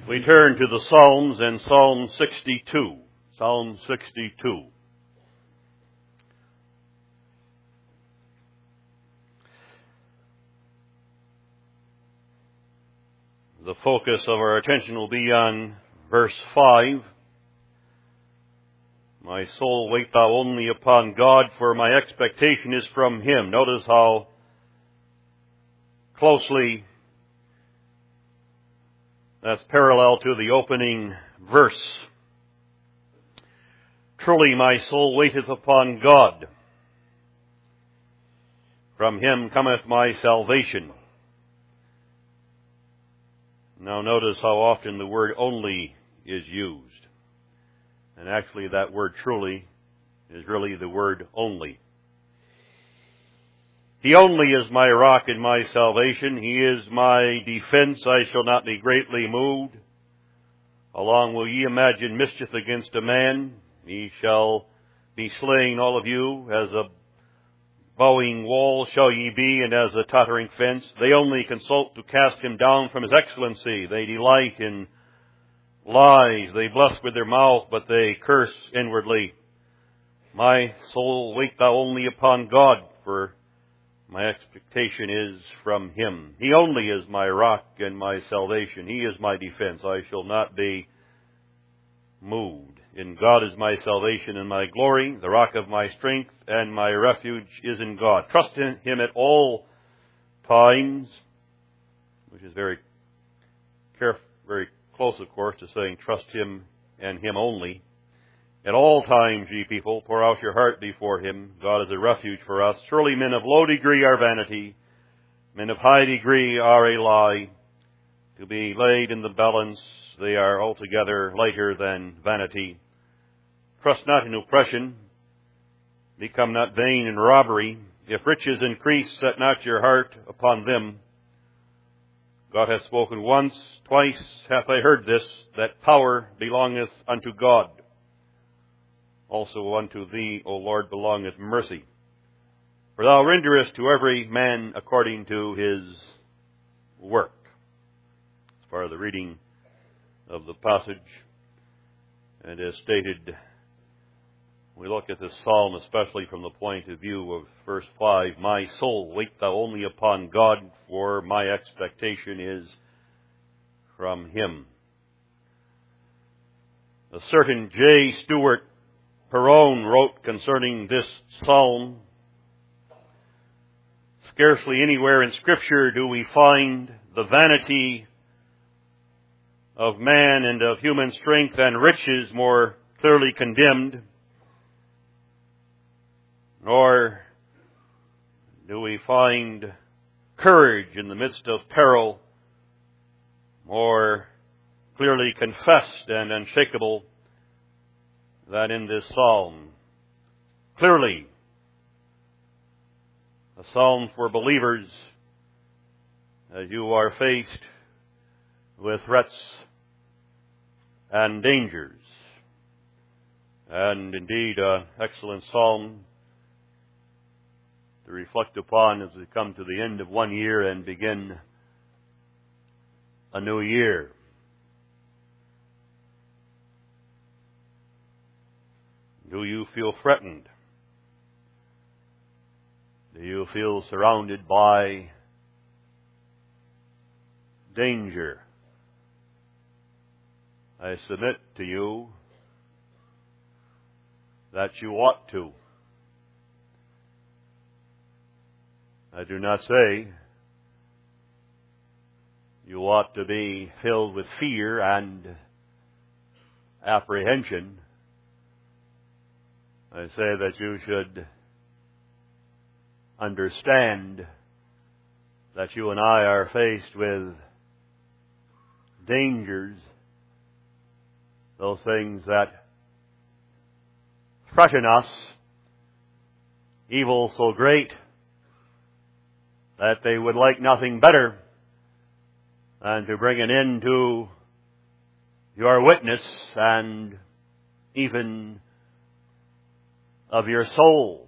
We turn to the Psalms and Psalm 62. Psalm 62. The focus of our attention will be on verse 5. My soul, wait thou only upon God, for my expectation is from Him. Notice how closely that's parallel to the opening verse. Truly my soul waiteth upon God. From Him cometh my salvation. Now notice how often the word only is used. And actually that word truly is really the word only. He only is my rock and my salvation. He is my defense. I shall not be greatly moved. How long will ye imagine mischief against a man? Ye shall be slain, all of you. As a bowing wall shall ye be, and as a tottering fence. They only consult to cast him down from his excellency. They delight in lies. They bless with their mouth, but they curse inwardly. My soul, wait thou only upon God, for my expectation is from Him. He only is my rock and my salvation. He is my defense. I shall not be moved. In God is my salvation and my glory, the rock of my strength, and my refuge is in God. Trust in Him at all times, which is very close, of course, to saying trust Him and Him only. At all times, ye people, pour out your heart before Him. God is a refuge for us. Surely men of low degree are vanity. Men of high degree are a lie. To be laid in the balance, they are altogether lighter than vanity. Trust not in oppression. Become not vain in robbery. If riches increase, set not your heart upon them. God hath spoken once, twice hath I heard this, that power belongeth unto God. Also unto thee, O Lord, belongeth mercy. For thou renderest to every man according to his work. As far as the reading of the passage, and as stated, we look at this psalm especially from the point of view of verse 5. My soul, wait thou only upon God, for my expectation is from Him. A certain J. Stewart Perowne wrote concerning this psalm, scarcely anywhere in Scripture do we find the vanity of man and of human strength and riches more clearly condemned, nor do we find courage in the midst of peril more clearly confessed and unshakable than in this psalm. Clearly, a psalm for believers as you are faced with threats and dangers. And indeed, an excellent psalm to reflect upon as we come to the end of one year and begin a new year. Do you feel threatened? Do you feel surrounded by danger? I submit to you that you ought to. I do not say you ought to be filled with fear and apprehension. I say that you should understand that you and I are faced with dangers, those things that threaten us, evil so great that they would like nothing better than to bring an end to your witness and even of your soul.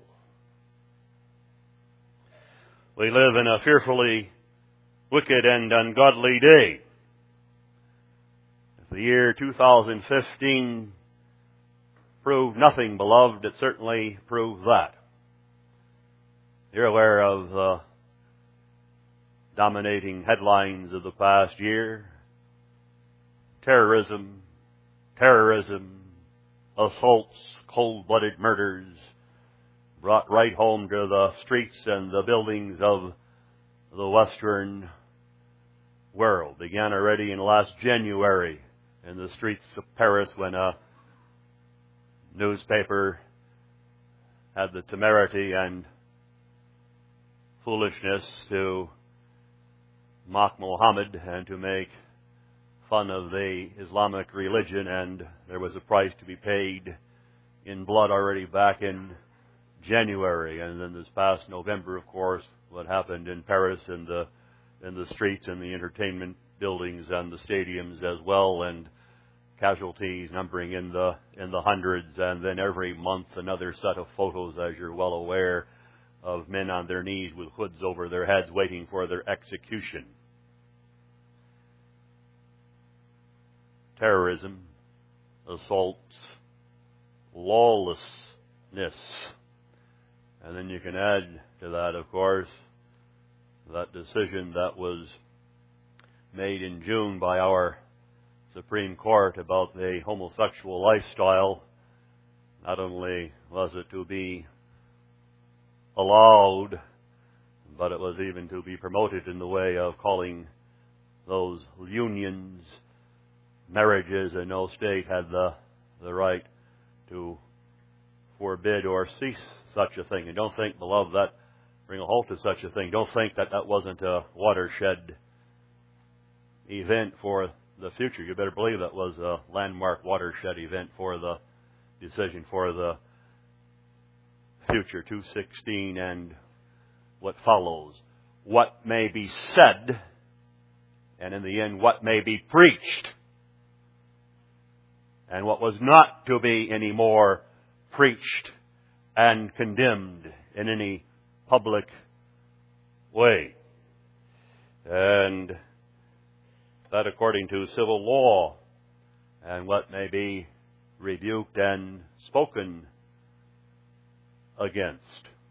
We live in a fearfully wicked and ungodly day. The year 2015 proved nothing, beloved. It certainly proved that. You're aware of the dominating headlines of the past year. Terrorism, assaults, cold-blooded murders brought right home to the streets and the buildings of the Western world. Began already in last January in the streets of Paris when a newspaper had the temerity and foolishness to mock Muhammad and to make fun of the Islamic religion, and there was a price to be paid in blood already back in January. And then this past November, of course, what happened in Paris in the streets and the entertainment buildings and the stadiums as well, and casualties numbering in the hundreds, and then every month another set of photos, as you're well aware, of men on their knees with hoods over their heads waiting for their execution. Terrorism, assaults, lawlessness. And then you can add to that, of course, that decision that was made in June by our Supreme Court about the homosexual lifestyle. Not only was it to be allowed, but it was even to be promoted in the way of calling those unions marriages, and no state had the right to forbid or cease such a thing. And don't think, beloved, that bring a halt to such a thing. Don't think that that wasn't a watershed event for the future. You better believe that was a landmark watershed event for the decision for the future, 216 and what follows. What may be said, and in the end, what may be preached, and what was not to be any more preached and condemned in any public way. And that according to civil law, and what may be rebuked and spoken against.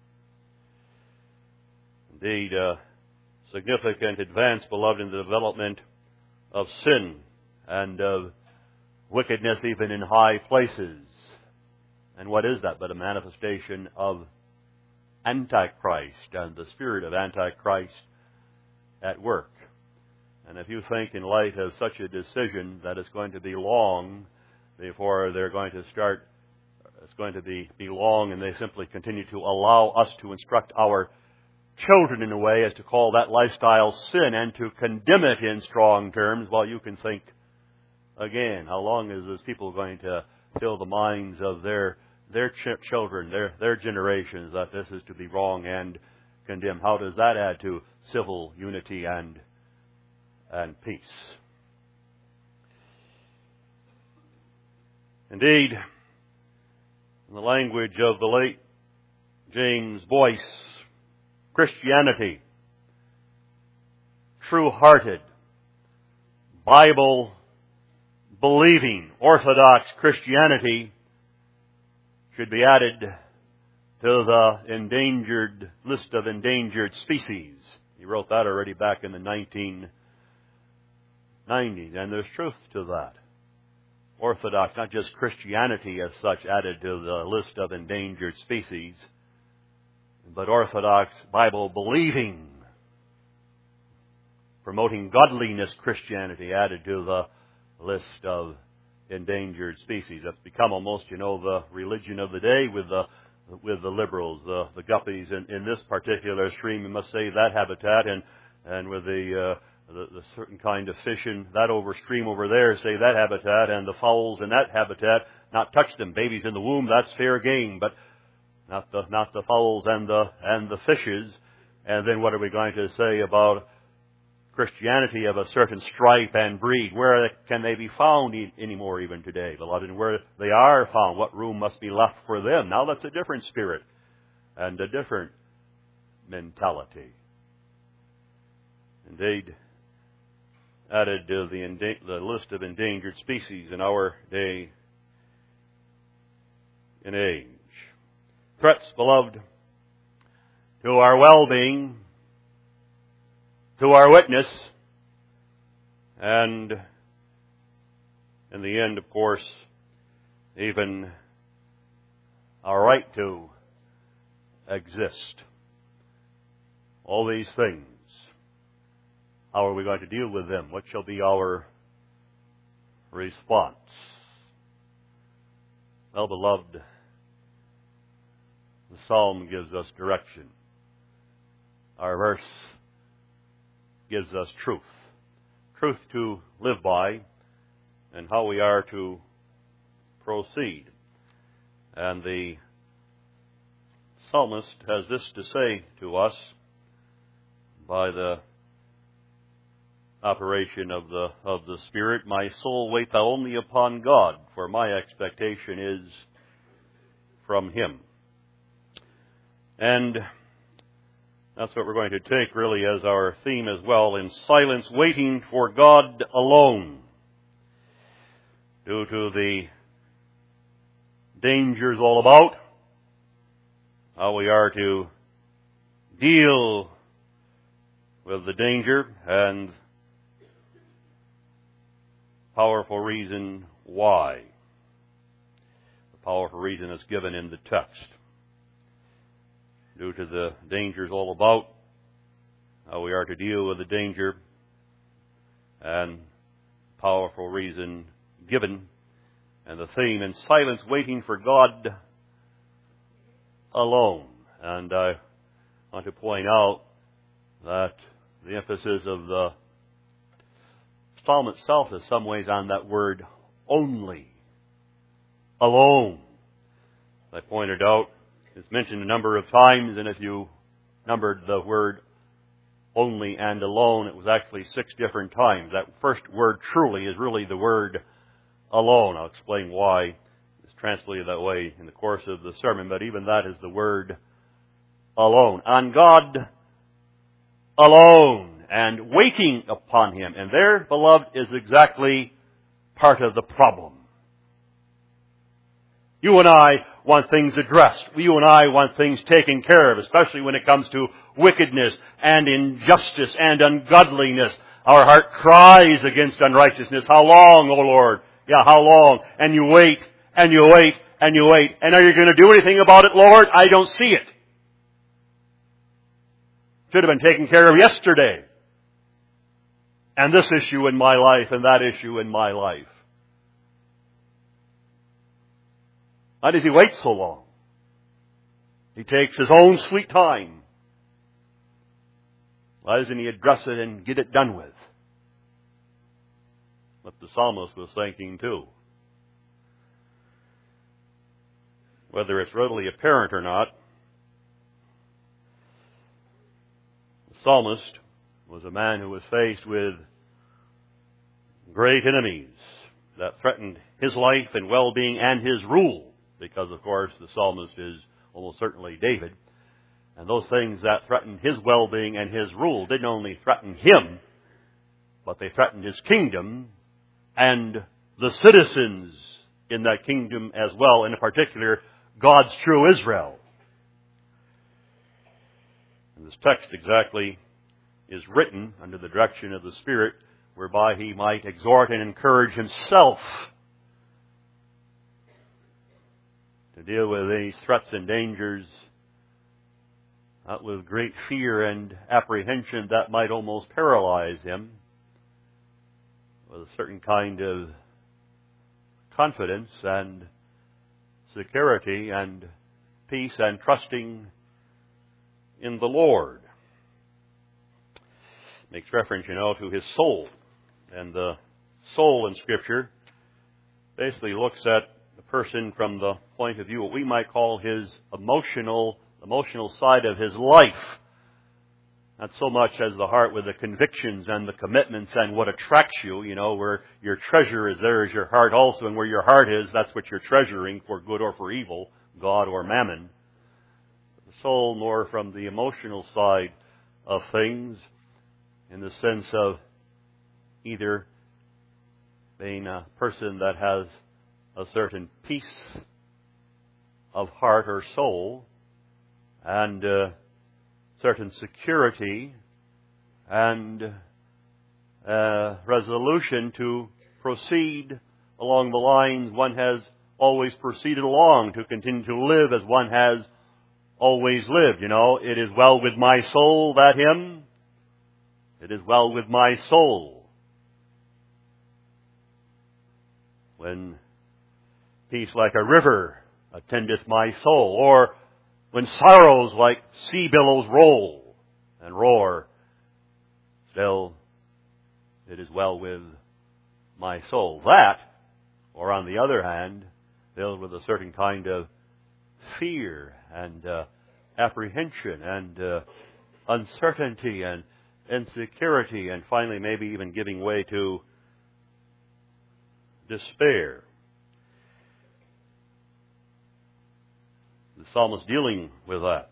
Indeed, a significant advance, beloved, in the development of sin and of wickedness even in high places. And what is that but a manifestation of Antichrist and the spirit of Antichrist at work? And if you think in light of such a decision that it's going to be long before they're going to start, it's going to be long, and they simply continue to allow us to instruct our children in a way as to call that lifestyle sin and to condemn it in strong terms, well, you can think again, how long is those people going to fill the minds of their children, their generations, that this is to be wrong and condemned? How does that add to civil unity and peace? Indeed, in the language of the late James Boyce, Christianity, true-hearted, Bible-believing, Orthodox Christianity should be added to the endangered list of endangered species. He wrote that already back in the 1990s, and there's truth to that. Orthodox, not just Christianity as such, added to the list of endangered species, but Orthodox, Bible-believing, promoting godliness Christianity added to the list of endangered species. That's become almost, the religion of the day with the liberals, the guppies in this particular stream. You must save that habitat, and with the certain kind of fish in that stream over there, save that habitat, and the fowls in that habitat, not touch them. Babies in the womb, that's fair game, but not the fowls and the fishes. And then what are we going to say about Christianity of a certain stripe and breed? Where can they be found anymore even today, beloved? And where they are found, what room must be left for them? Now that's a different spirit and a different mentality. Indeed, added to the list of endangered species in our day and age. Threats, beloved, to our well-being, to our witness, and in the end, of course, even our right to exist. All these things. How are we going to deal with them? What shall be our response? Well, beloved, the psalm gives us direction. Our verse gives us truth. Truth to live by and how we are to proceed. And the psalmist has this to say to us by the operation of the Spirit. My soul, wait thou only upon God, for my expectation is from Him. And that's what we're going to take really as our theme as well, in silence, waiting for God alone. Due to the dangers all about, how we are to deal with the danger, and powerful reason why. The powerful reason is given in the text. Due to the dangers all about, how we are to deal with the danger, and powerful reason given, and the theme, in silence, waiting for God alone. And I want to point out that the emphasis of the psalm itself is some ways on that word only, alone. As I pointed out, it's mentioned a number of times, and if you numbered the word only and alone, it was actually 6 different times. That first word, truly, is really the word alone. I'll explain why it's translated that way in the course of the sermon, but even that is the word alone. On God alone, and waiting upon Him. And there, beloved, is exactly part of the problem. You and I want things addressed. You and I want things taken care of, especially when it comes to wickedness and injustice and ungodliness. Our heart cries against unrighteousness. How long, O Lord? Yeah, how long? And you wait, and you wait, and you wait. And are you going to do anything about it, Lord? I don't see it. Should have been taken care of yesterday. And this issue in my life, and that issue in my life. Why does He wait so long? He takes His own sweet time. Why doesn't He address it and get it done with? What the psalmist was thinking too. Whether it's readily apparent or not, the psalmist was a man who was faced with great enemies that threatened his life and well-being and his rule. Because, of course, the psalmist is almost certainly David. And those things that threatened his well-being and his rule didn't only threaten him, but they threatened his kingdom and the citizens in that kingdom as well, in particular, God's true Israel. And this text exactly is written under the direction of the Spirit, whereby he might exhort and encourage himself to deal with these threats and dangers, not with great fear and apprehension that might almost paralyze him, with a certain kind of confidence and security and peace and trusting in the Lord. Makes reference, to his soul. And the soul in Scripture basically looks at the person from the point of view what we might call his emotional side of his life. Not so much as the heart with the convictions and the commitments and what attracts you, where your treasure is, there is your heart also, and where your heart is, that's what you're treasuring, for good or for evil, God or mammon. The soul more from the emotional side of things, in the sense of either being a person that has a certain peace of heart or soul and certain security and resolution to proceed along the lines one has always proceeded along, to continue to live as one has always lived. You know, it is well with my soul, that hymn. It is well with my soul. When peace like a river attendeth my soul, or when sorrows like sea billows roll and roar, still it is well with my soul. That, or on the other hand, filled with a certain kind of fear and apprehension and uncertainty and insecurity, and finally maybe even giving way to despair. The psalmist dealing with that.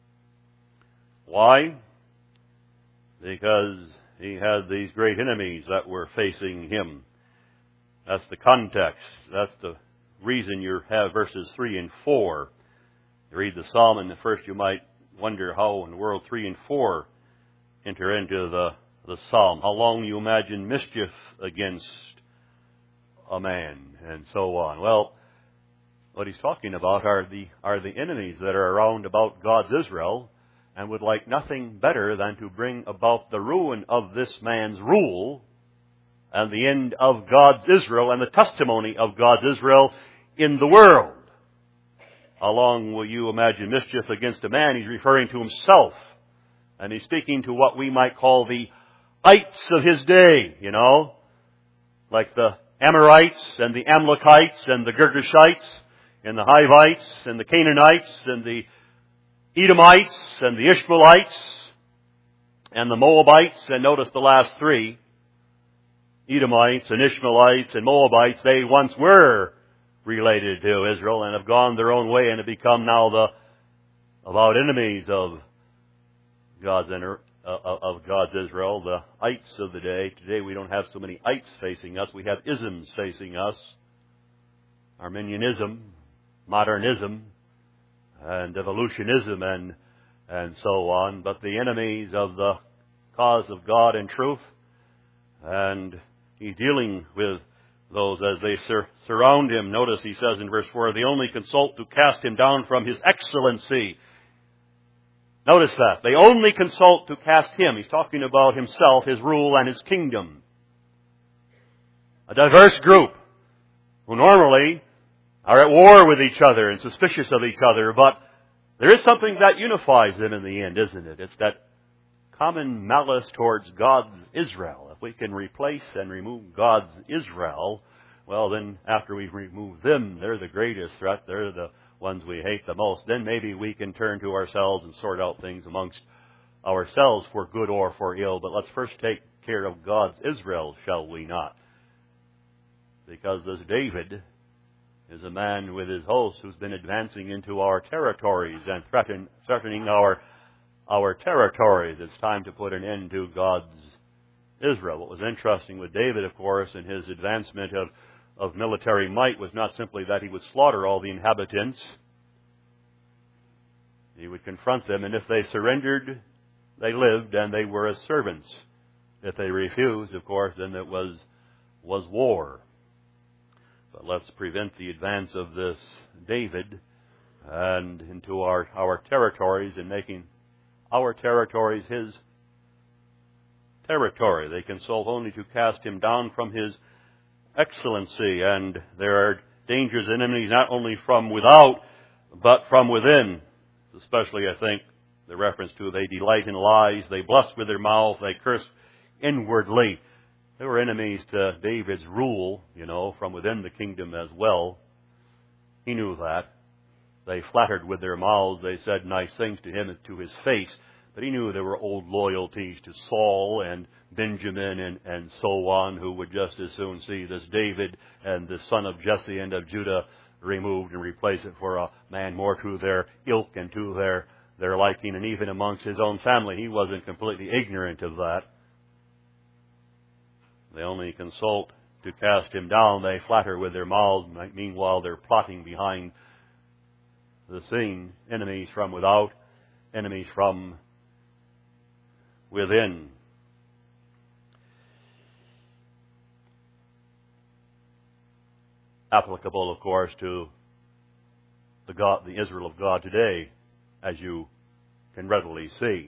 Why? Because he had these great enemies that were facing him. That's the context. That's the reason you have verses 3 and 4. You read the psalm, and at first you might wonder how in the world 3 and 4 enter into the psalm. How long you imagine mischief against a man, and so on. Well, what he's talking about are the enemies that are around about God's Israel, and would like nothing better than to bring about the ruin of this man's rule and the end of God's Israel and the testimony of God's Israel in the world. How long will you imagine mischief against a man? He's referring to himself. And he's speaking to what we might call the ites of his day, you know, like the Amorites and the Amalekites and the Girgashites and the Hivites and the Canaanites and the Edomites and the Ishmaelites and the Moabites. And notice the last three, Edomites and Ishmaelites and Moabites, they once were related to Israel and have gone their own way and have become now the avowed enemies of God's Israel, the ites of the day. Today we don't have so many ites facing us. We have isms facing us. Arminianism, modernism, and evolutionism, and so on. But the enemies of the cause of God and truth, and he's dealing with those as they surround him. Notice he says in verse 4, they only consult to cast him down from his excellency. Notice that. They only consult to cast him. He's talking about himself, his rule, and his kingdom. A diverse group who normally are at war with each other and suspicious of each other, but there is something that unifies them in the end, isn't it? It's that common malice towards God's Israel. If we can replace and remove God's Israel, well then after we remove them, they're the greatest threat. They're the ones we hate the most. Then maybe we can turn to ourselves and sort out things amongst ourselves for good or for ill. But let's first take care of God's Israel, shall we not? Because this David is a man with his host who's been advancing into our territories and threatening our territories. It's time to put an end to God's Israel. What was interesting with David, of course, in his advancement of military might was not simply that he would slaughter all the inhabitants. He would confront them, and if they surrendered, they lived, and they were as servants. If they refused, of course, then it was war. But let's prevent the advance of this David and into our territories and making our territories his territory. They consult only to cast him down from his excellency, and there are dangers and enemies not only from without, but from within. Especially, I think, the reference to they delight in lies, they blush with their mouth, they curse inwardly. They were enemies to David's rule, from within the kingdom as well. He knew that. They flattered with their mouths, they said nice things to him to his face, but he knew there were old loyalties to Saul and Benjamin and so on, who would just as soon see this David and the son of Jesse and of Judah removed and replace it for a man more to their ilk and to their liking. And even amongst his own family, he wasn't completely ignorant of that. They only consult to cast him down. They flatter with their mouths. Meanwhile, they're plotting behind the scene. Enemies from without, enemies from within. Applicable, of course, to the Israel of God today, as you can readily see.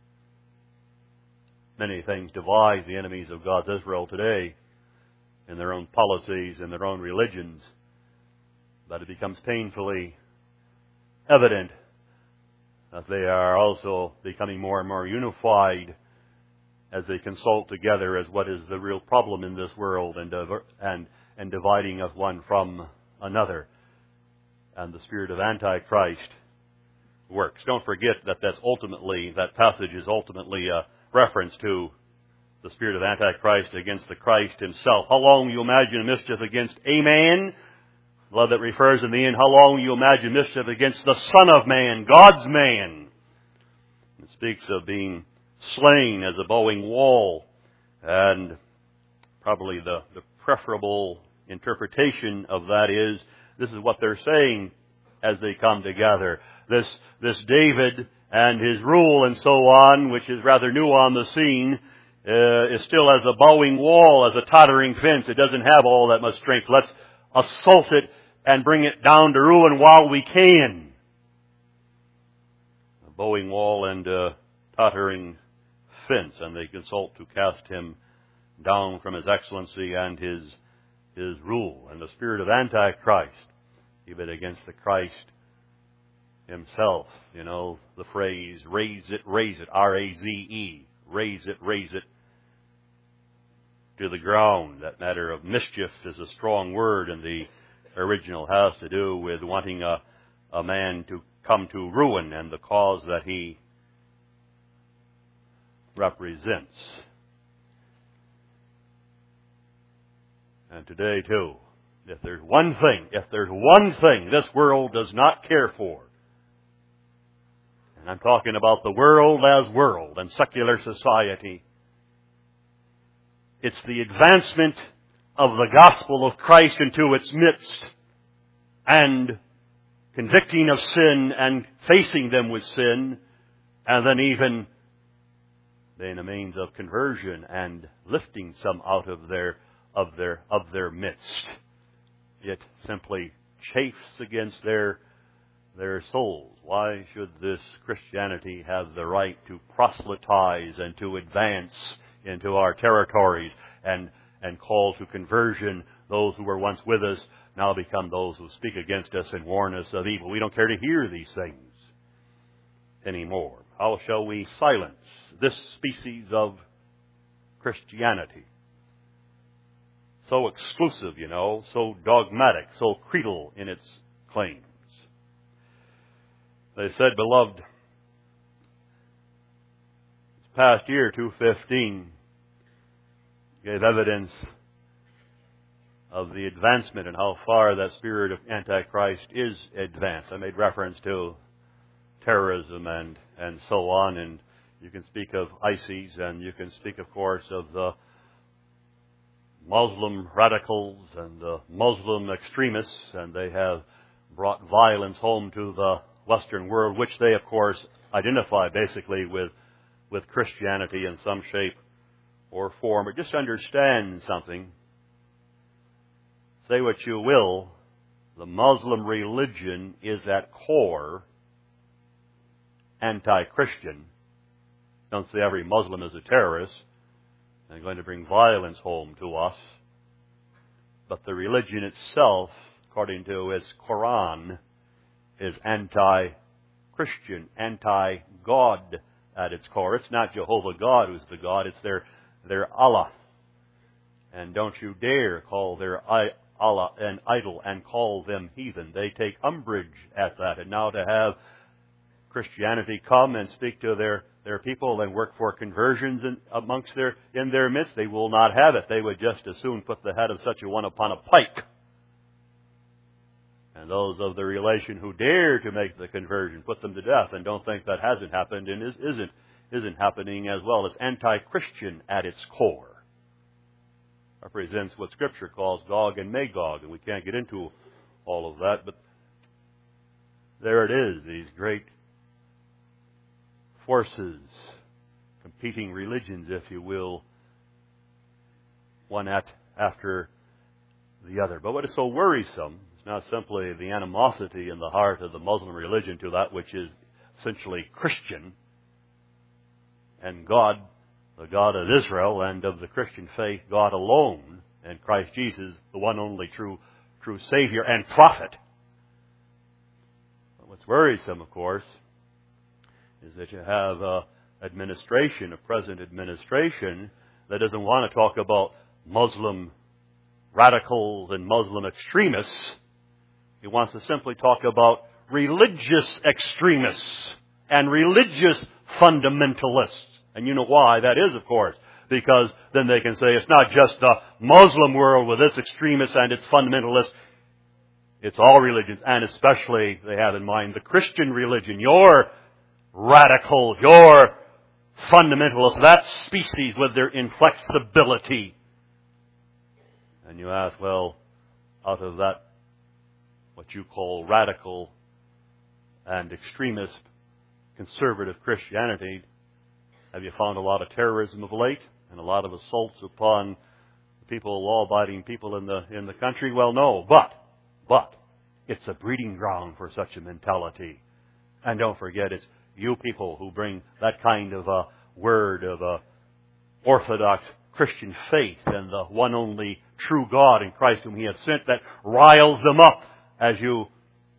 Many things divide the enemies of God's Israel today in their own policies, in their own religions, but it becomes painfully evident that they are also becoming more and more unified as they consult together as what is the real problem in this world, and dividing us one from another. And the spirit of Antichrist works. Don't forget that that passage is ultimately a reference to the spirit of Antichrist against the Christ himself. How long will you imagine mischief against a man? Well, that refers in the end, how long will you imagine mischief against the Son of Man, God's man? It speaks of being slain as a bowing wall. And probably the preferable interpretation of that is, this is what they're saying as they come together. This David and his rule and so on, which is rather new on the scene, is still as a bowing wall, as a tottering fence. It doesn't have all that much strength. Let's assault it and bring it down to ruin while we can. A bowing wall and a tottering fence, and they consult to cast him down from his excellency and his rule. And the spirit of Antichrist, even against the Christ himself. You know, the phrase, raise it, R-A-Z-E. Raise it to the ground. That matter of mischief is a strong word, and the original has to do with wanting a man to come to ruin and the cause that he represents. And today, too, if there's one thing this world does not care for, and I'm talking about the world as world and secular society, it's the advancement of the gospel of Christ into its midst and convicting of sin and facing them with sin, and then even being a means of conversion and lifting some out of their midst. It simply chafes against their souls. Why should this Christianity have the right to proselytize and to advance into our territories and call to conversion those who were once with us, now become those who speak against us and warn us of evil? We don't care to hear these things anymore. How shall we silence this species of Christianity? So exclusive, so dogmatic, so creedal in its claims. They said, beloved, this past year, 2015, gave evidence of the advancement and how far that spirit of Antichrist is advanced. I made reference to terrorism and so on, and you can speak of ISIS, and you can speak, of course, of the Muslim radicals and the Muslim extremists, and they have brought violence home to the Western world, which they, of course, identify basically with Christianity in some shape or form. But just understand something. Say what you will, the Muslim religion is at core anti-Christian. Don't say every Muslim is a terrorist and going to bring violence home to us. But the religion itself, according to its Quran, is anti-Christian, anti-God at its core. It's not Jehovah God who's the God, it's their Allah. And don't you dare call their Allah an idol and call them heathen. They take umbrage at that. And now to have Christianity come and speak to their people and work for conversions in their midst, they will not have it. They would just as soon put the head of such a one upon a pike. And those of the relation who dare to make the conversion, put them to death, and don't think that hasn't happened and isn't happening as well. It's anti-Christian at its core. represents what Scripture calls Gog and Magog, and we can't get into all of that, but there it is, these great forces, competing religions, if you will, one after the other. But what is so worrisome is not simply the animosity in the heart of the Muslim religion to that which is essentially Christian, and God, the God of Israel and of the Christian faith, God alone, and Christ Jesus, the one only true Savior and prophet. But what's worrisome, of course, is that you have a present administration that doesn't want to talk about Muslim radicals and Muslim extremists. He wants to simply talk about religious extremists and religious fundamentalists. And you know why that is, of course, because then they can say it's not just the Muslim world with its extremists and its fundamentalists. It's all religions, and especially they have in mind the Christian religion, your radical, your fundamentalists, that species with their inflexibility. And you ask, well, out of that, what you call radical and extremist conservative Christianity, have you found a lot of terrorism of late and a lot of assaults upon people, law-abiding people in the country? Well, no, but it's a breeding ground for such a mentality. And don't forget, it's you people who bring that kind of a word of a orthodox Christian faith and the one only true God in Christ whom He has sent that riles them up, as you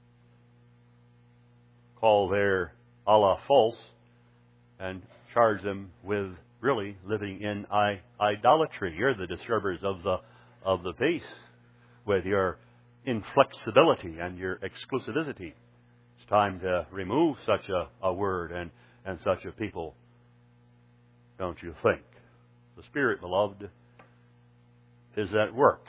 call their Allah false, and charge them with really living in idolatry. You're the disturbers of the peace with your inflexibility and your exclusivity. It's time to remove such a word and such a people, don't you think? The Spirit, beloved, is at work.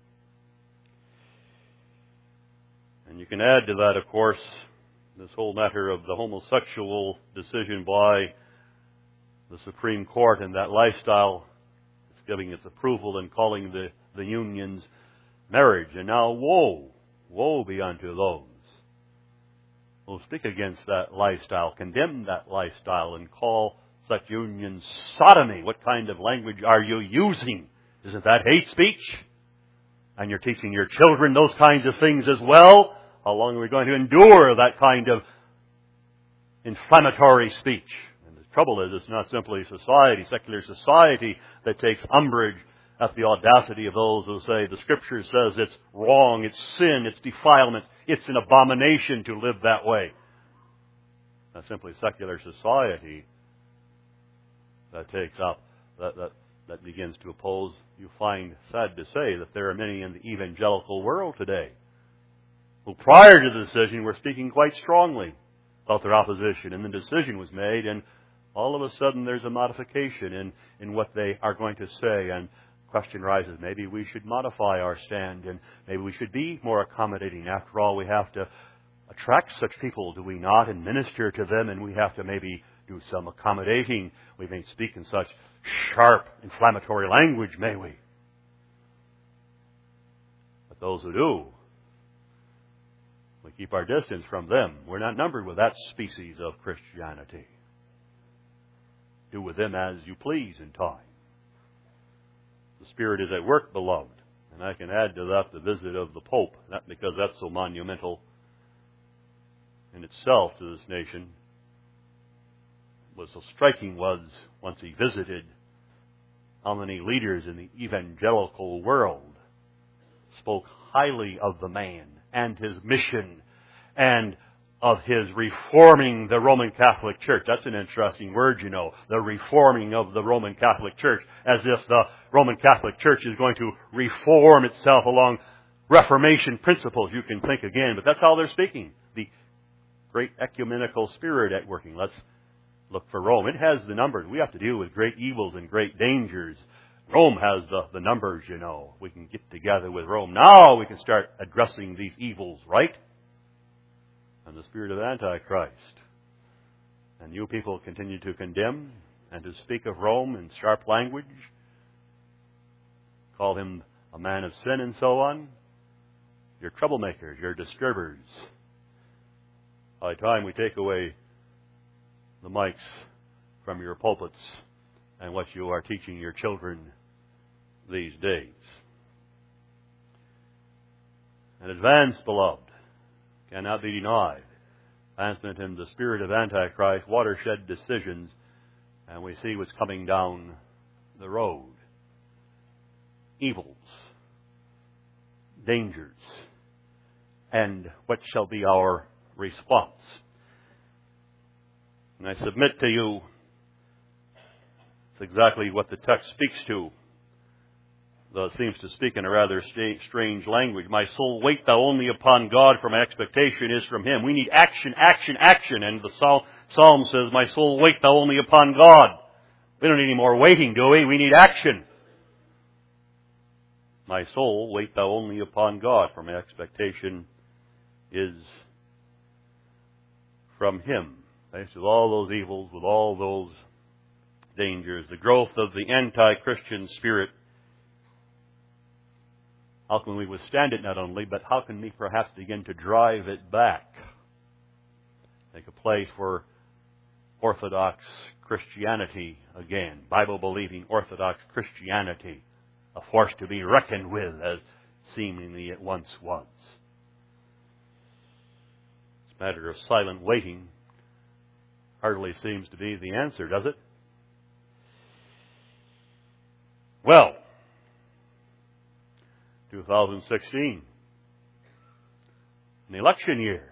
And you can add to that, of course, this whole matter of the homosexual decision by the Supreme Court and that lifestyle. It's giving its approval and calling the unions marriage. And now woe be unto those who speak against that lifestyle, condemn that lifestyle, and call such unions sodomy. What kind of language are you using? Isn't that hate speech? And you're teaching your children those kinds of things as well? How long are we going to endure that kind of inflammatory speech? And the trouble is, it's not simply society, secular society, that takes umbrage at the audacity of those who say the Scripture says it's wrong, it's sin, it's defilement, it's an abomination to live that way. Not simply secular society that takes up, that begins to oppose. You find, sad to say, that there are many in the evangelical world today who prior to the decision were speaking quite strongly about their opposition, and the decision was made, and all of a sudden there's a modification in what they are going to say, and the question rises, maybe we should modify our stand, and maybe we should be more accommodating. After all, we have to attract such people, do we not, and minister to them, and we have to maybe do some accommodating. We may speak in such sharp, inflammatory language, may we? But those who do, we keep our distance from them. We're not numbered with that species of Christianity. Do with them as you please in time. The Spirit is at work, beloved. And I can add to that the visit of the Pope, not because that's so monumental in itself to this nation. What was so striking was, once he visited, how many leaders in the evangelical world spoke highly of the man and his mission and of his reforming the Roman Catholic Church. That's an interesting word, you know, the reforming of the Roman Catholic Church, as if the Roman Catholic Church is going to reform itself along Reformation principles. You can think again, but that's how they're speaking. The great ecumenical spirit at working. Let's look for Rome. It has the numbers. We have to deal with great evils and great dangers. Rome has the numbers, you know. We can get together with Rome. Now we can start addressing these evils, right? And the spirit of Antichrist. And you people continue to condemn and to speak of Rome in sharp language, call him a man of sin and so on. You're troublemakers, you're disturbers. By the time we take away the mics from your pulpits and what you are teaching your children these days. An advance, beloved, cannot be denied. Advancement in the spirit of Antichrist, watershed decisions, and we see what's coming down the road. Evils, dangers, and what shall be our response? And I submit to you, it's exactly what the text speaks to, though it seems to speak in a rather strange language. My soul, wait thou only upon God, for my expectation is from Him. We need action, action, action. And the Psalm says, my soul, wait thou only upon God. We don't need any more waiting, do we? We need action. My soul, wait thou only upon God, for my expectation is from Him. Faced with all those evils, with all those dangers, the growth of the anti-Christian spirit, how can we withstand it not only, but how can we perhaps begin to drive it back? Make a place for Orthodox Christianity again, Bible-believing Orthodox Christianity, a force to be reckoned with as seemingly it once was. This matter of silent waiting hardly seems to be the answer, does it? Well, 2016, an election year.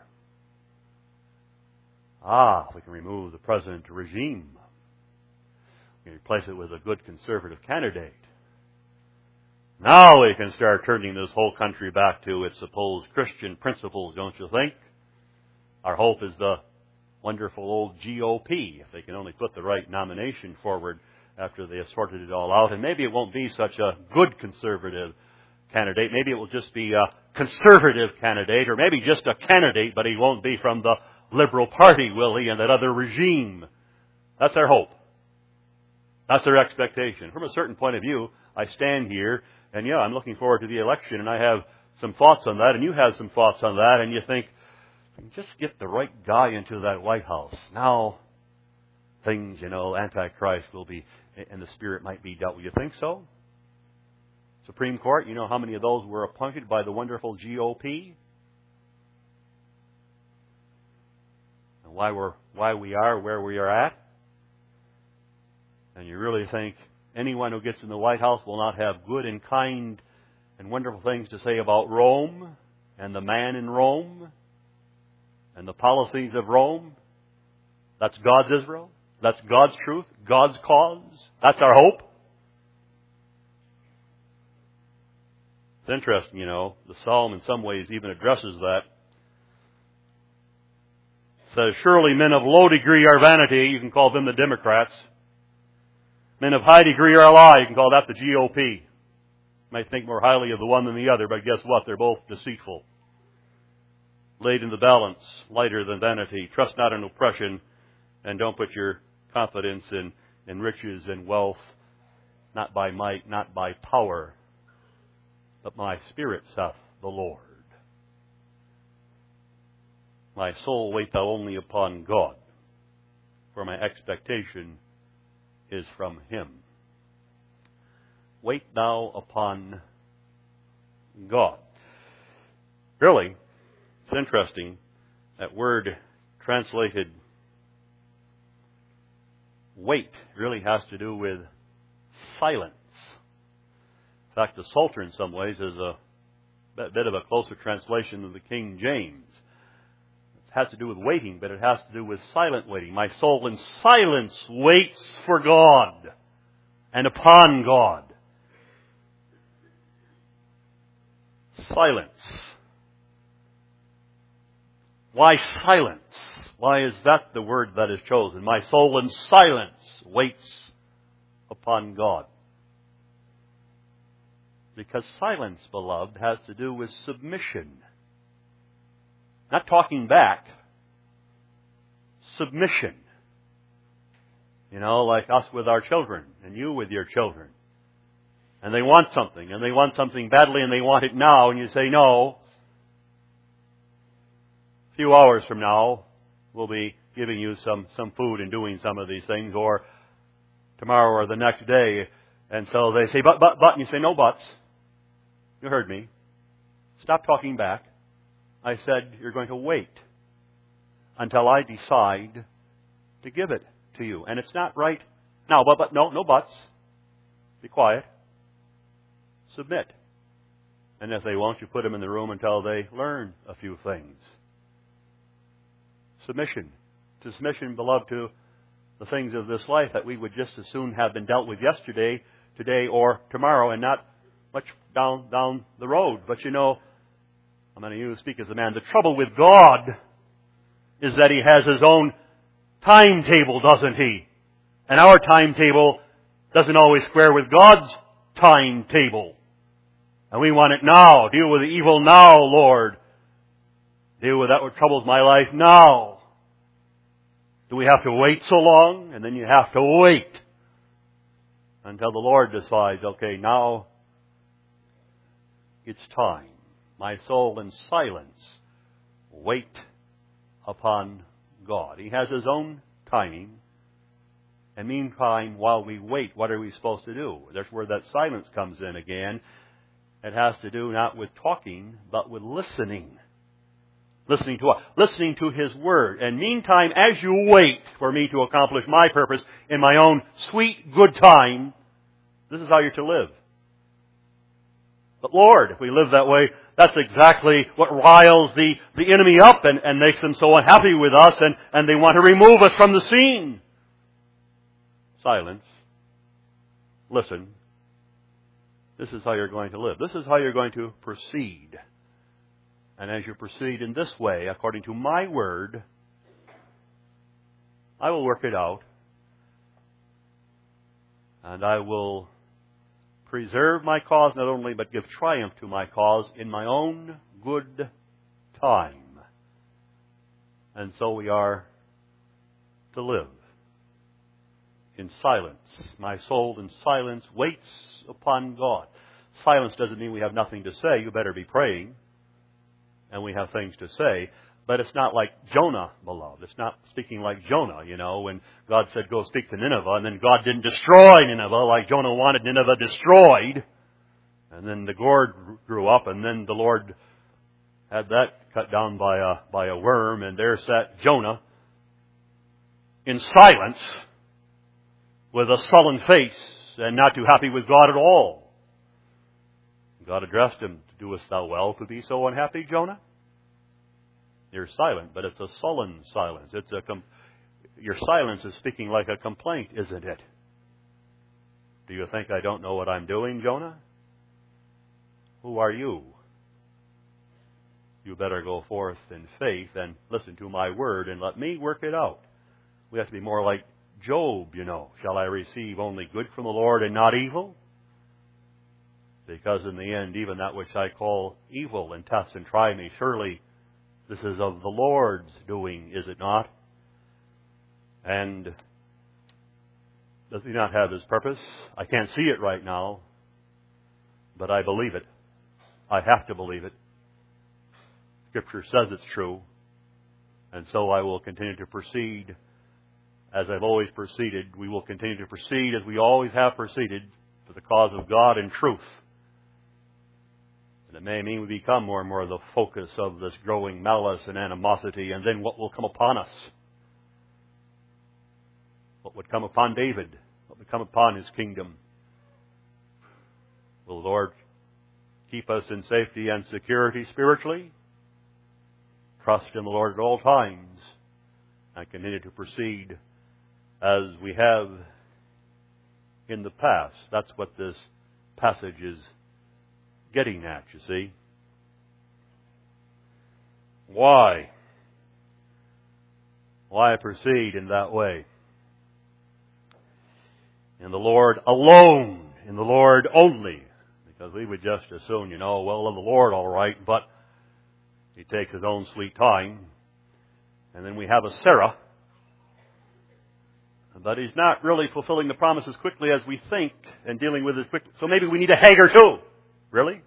We can remove the present regime. We can replace it with a good conservative candidate. Now we can start turning this whole country back to its supposed Christian principles, don't you think? Our hope is the wonderful old GOP, if they can only put the right nomination forward after they have sorted it all out. And maybe it won't be such a good conservative candidate. Maybe it will just be a conservative candidate, or maybe just a candidate, but he won't be from the Liberal Party, will he, and that other regime. That's our hope. That's our expectation. From a certain point of view, I stand here, and I'm looking forward to the election, and I have some thoughts on that, and you have some thoughts on that, and you think, just get the right guy into that White House. Now, things, Antichrist will be, and the Spirit might be dealt with. You think so? Supreme Court, you know how many of those were appointed by the wonderful GOP? And why we are where we are at? And you really think anyone who gets in the White House will not have good and kind and wonderful things to say about Rome and the man in Rome and the policies of Rome? That's God's Israel. That's God's truth. God's cause. That's our hope. It's interesting, the Psalm in some ways even addresses that. It says, surely men of low degree are vanity. You can call them the Democrats. Men of high degree are a lie. You can call that the GOP. You might think more highly of the one than the other, but guess what? They're both deceitful. Laid in the balance, lighter than vanity. Trust not in oppression, and don't put your confidence in riches and wealth, not by might, not by power, but my spirit saith the Lord. My soul, wait thou only upon God, for my expectation is from Him. Wait thou upon God. Really, it's interesting, that word translated wait really has to do with silence. In fact, the Psalter in some ways is a bit of a closer translation than the King James. It has to do with waiting, but it has to do with silent waiting. My soul in silence waits for God and upon God. Silence. Why silence? Why is that the word that is chosen? My soul in silence waits upon God. Because silence, beloved, has to do with submission. Not talking back. Submission. Like us with our children, and you with your children. and they want something badly, and they want it now, and you say, no, a few hours from now, we'll be giving you some food and doing some of these things, or tomorrow or the next day. And so they say, but, and you say, no buts. You heard me. Stop talking back. I said, you're going to wait until I decide to give it to you. And it's not right now, but no buts. Be quiet. Submit. And if they won't, you put them in the room until they learn a few things. Submission. To submission, beloved, to the things of this life that we would just as soon have been dealt with yesterday, today, or tomorrow, and not much down the road. But you know, I'm going to speak as a man. The trouble with God is that He has His own timetable, doesn't He? And our timetable doesn't always square with God's timetable. And we want it now. Deal with the evil now, Lord. Deal with that what troubles my life now. Do we have to wait so long? And then you have to wait until the Lord decides, okay, now it's time. My soul in silence, wait upon God. He has His own timing. And meantime, while we wait, what are we supposed to do? That's where that silence comes in again. It has to do not with talking, but with listening. Listening to what? Listening to His Word. And meantime, as you wait for me to accomplish my purpose in my own sweet, good time, this is how you're to live. But Lord, if we live that way, that's exactly what riles the enemy up and makes them so unhappy with us, and they want to remove us from the scene. Silence. Listen. This is how you're going to live. This is how you're going to proceed. And as you proceed in this way, according to my word, I will work it out. And I will preserve my cause not only, but give triumph to my cause in my own good time. And so we are to live in silence. My soul in silence waits upon God. Silence doesn't mean we have nothing to say. You better be praying. And we have things to say. But it's not like Jonah, beloved. It's not speaking like Jonah, you know, when God said, go speak to Nineveh, and then God didn't destroy Nineveh like Jonah wanted Nineveh destroyed. And then the gourd grew up, and then the Lord had that cut down by a worm, and there sat Jonah in silence with a sullen face and not too happy with God at all. God addressed him, doest thou well to be so unhappy, Jonah? You're silent, but it's a sullen silence. Your silence is speaking like a complaint, isn't it? Do you think I don't know what I'm doing, Jonah? Who are you? You better go forth in faith and listen to my word and let me work it out. We have to be more like Job, you know. Shall I receive only good from the Lord and not evil? Because in the end, even that which I call evil and test and try me, surely this is of the Lord's doing, is it not? And does He not have His purpose? I can't see it right now, but I believe it. I have to believe it. Scripture says it's true. And so I will continue to proceed as I've always proceeded. We will continue to proceed as we always have proceeded for the cause of God and truth. And it may mean we become more and more the focus of this growing malice and animosity, and then what will come upon us? What would come upon David? What would come upon his kingdom? Will the Lord keep us in safety and security spiritually? Trust in the Lord at all times and continue to proceed as we have in the past. That's what this passage is getting at, you see. Why? Why proceed in that way? In the Lord alone, in the Lord only. Because we would just assume, you know, well, in the Lord all right, but He takes His own sweet time. And then we have a Sarah. But He's not really fulfilling the promise as quickly as we think and dealing with it quickly. So maybe we need a Hagar too. Really?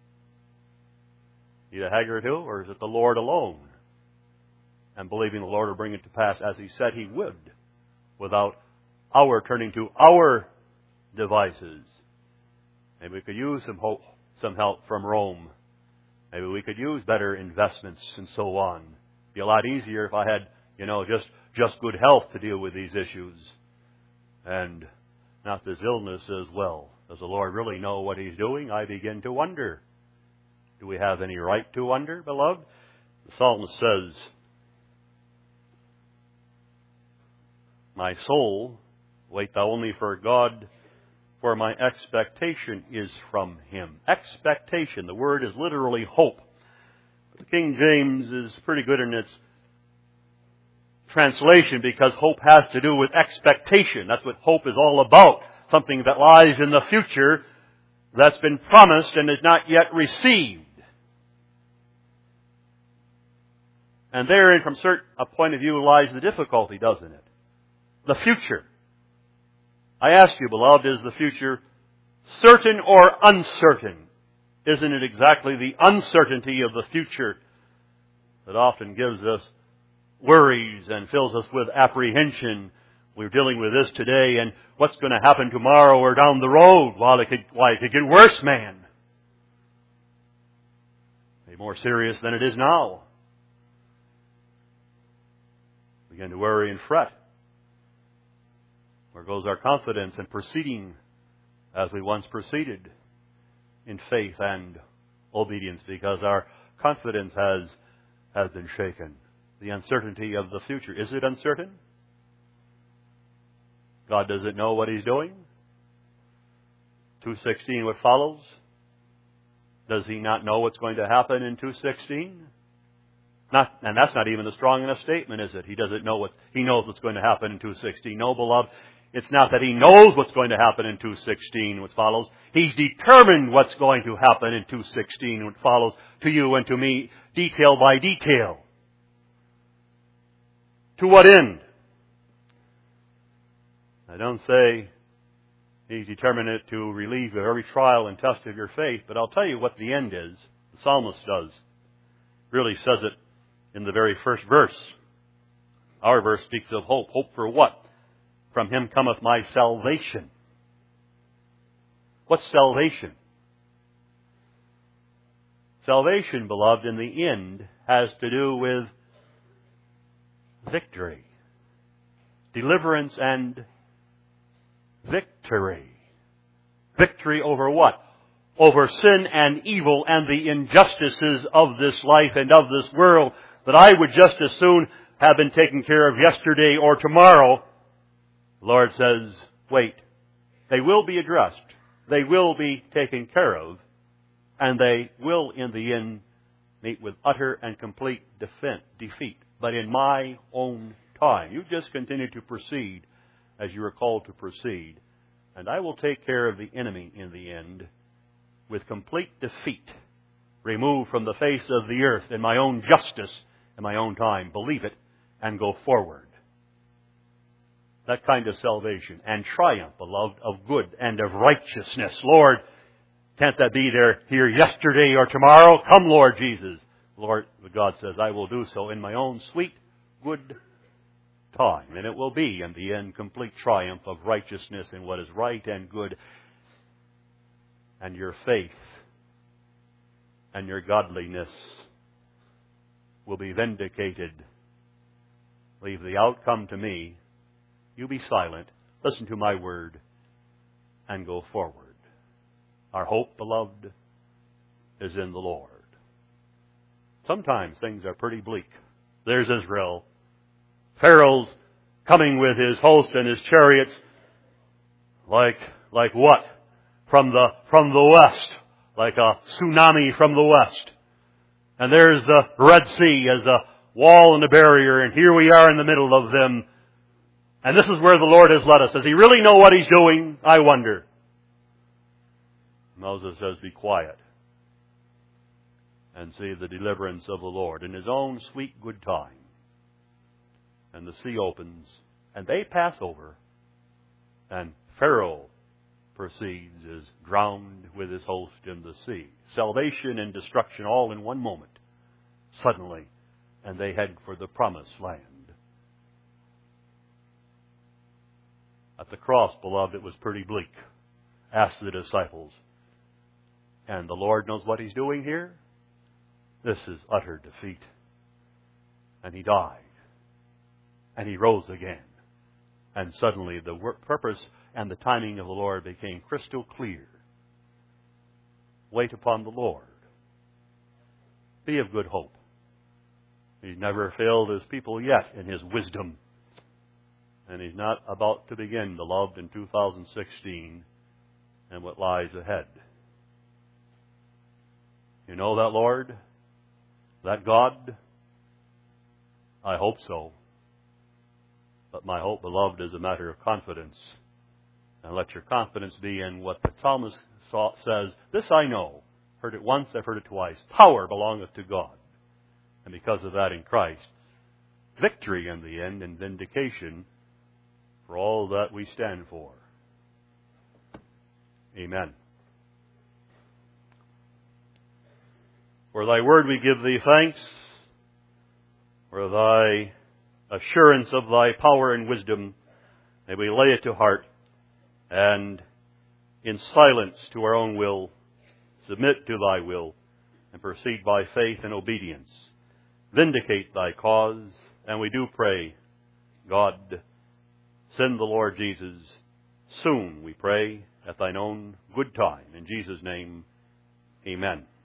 Need a Hagar too? Or is it the Lord alone? And believing the Lord will bring it to pass as He said He would, without our turning to our devices. Maybe we could use some help from Rome. Maybe we could use better investments and so on. It'd be a lot easier if I had, just good health to deal with these issues. And not this illness as well. Does the Lord really know what He's doing? I begin to wonder. Do we have any right to wonder, beloved? The psalmist says, "My soul, wait thou only for God, for my expectation is from Him." Expectation, the word is literally hope. The King James is pretty good in its translation because hope has to do with expectation. That's what hope is all about. Something that lies in the future that's been promised and is not yet received. And therein, from a point of view, lies the difficulty, doesn't it? The future. I ask you, beloved, is the future certain or uncertain? Isn't it exactly the uncertainty of the future that often gives us worries and fills us with apprehension? We're dealing with this today, and what's going to happen tomorrow or down the road? Why, it could get worse, man. Maybe more serious than it is now. Begin to worry and fret. Where goes our confidence in proceeding as we once proceeded in faith and obedience? Because our confidence has been shaken. The uncertainty of the future. Is it uncertain? God doesn't know what He's doing. 2:16, what follows? Does He not know what's going to happen in 2:16? And that's not even a strong enough statement, is it? He doesn't know He knows what's going to happen in 2:16. No, beloved, it's not that He knows what's going to happen in 2:16, what follows. He's determined what's going to happen in 2:16, what follows, to you and to me, detail by detail. To what end? I don't say He's determined it to relieve every trial and test of your faith, but I'll tell you what the end is. The psalmist does. Really says it in the very first verse. Our verse speaks of hope. Hope for what? From Him cometh my salvation. What's salvation? Salvation, beloved, in the end has to do with victory. Deliverance and victory. Victory over what? Over sin and evil and the injustices of this life and of this world that I would just as soon have been taken care of yesterday or tomorrow. The Lord says, wait. They will be addressed. They will be taken care of. And they will, in the end, meet with utter and complete defeat. But in my own time. You just continue to proceed as you are called to proceed. And I will take care of the enemy in the end with complete defeat, removed from the face of the earth in my own justice in my own time. Believe it and go forward. That kind of salvation and triumph, beloved, of good and of righteousness. Lord, can't that be there here yesterday or tomorrow? Come, Lord Jesus. Lord, God says, I will do so in my own sweet, good time. And it will be, in the end, complete triumph of righteousness in what is right and good. And your faith and your godliness will be vindicated. Leave the outcome to me. You be silent. Listen to my word and go forward. Our hope, beloved, is in the Lord. Sometimes things are pretty bleak. There's Israel. Pharaoh's coming with his host and his chariots like what? From the west. Like a tsunami from the west. And there's the Red Sea as a wall and a barrier, and here we are in the middle of them. And this is where the Lord has led us. Does He really know what He's doing? I wonder. Moses says, be quiet and see the deliverance of the Lord in His own sweet good time. And the sea opens, and they pass over, And Pharaoh proceeds, is drowned with his host in the sea. Salvation and destruction all in one moment, suddenly, and they head for the promised land. At the cross, beloved, it was pretty bleak. Ask the disciples. And the Lord knows what He's doing here. This is utter defeat. And He died. And He rose again. And suddenly the purpose and the timing of the Lord became crystal clear. Wait upon the Lord. Be of good hope. He's never failed His people yet in His wisdom. And He's not about to begin, beloved, in 2016 and what lies ahead. You know that Lord? That God? I hope so. But my hope, beloved, is a matter of confidence. And let your confidence be in what the psalmist says. This I know. Heard it once, I've heard it twice. Power belongeth to God. And because of that in Christ, victory in the end and vindication for all that we stand for. Amen. For thy word we give thee thanks, for thy assurance of thy power and wisdom. May we lay it to heart and in silence to our own will, submit to thy will and proceed by faith and obedience. Vindicate thy cause, and we do pray, God, send the Lord Jesus soon, we pray, at thine own good time. In Jesus' name, amen.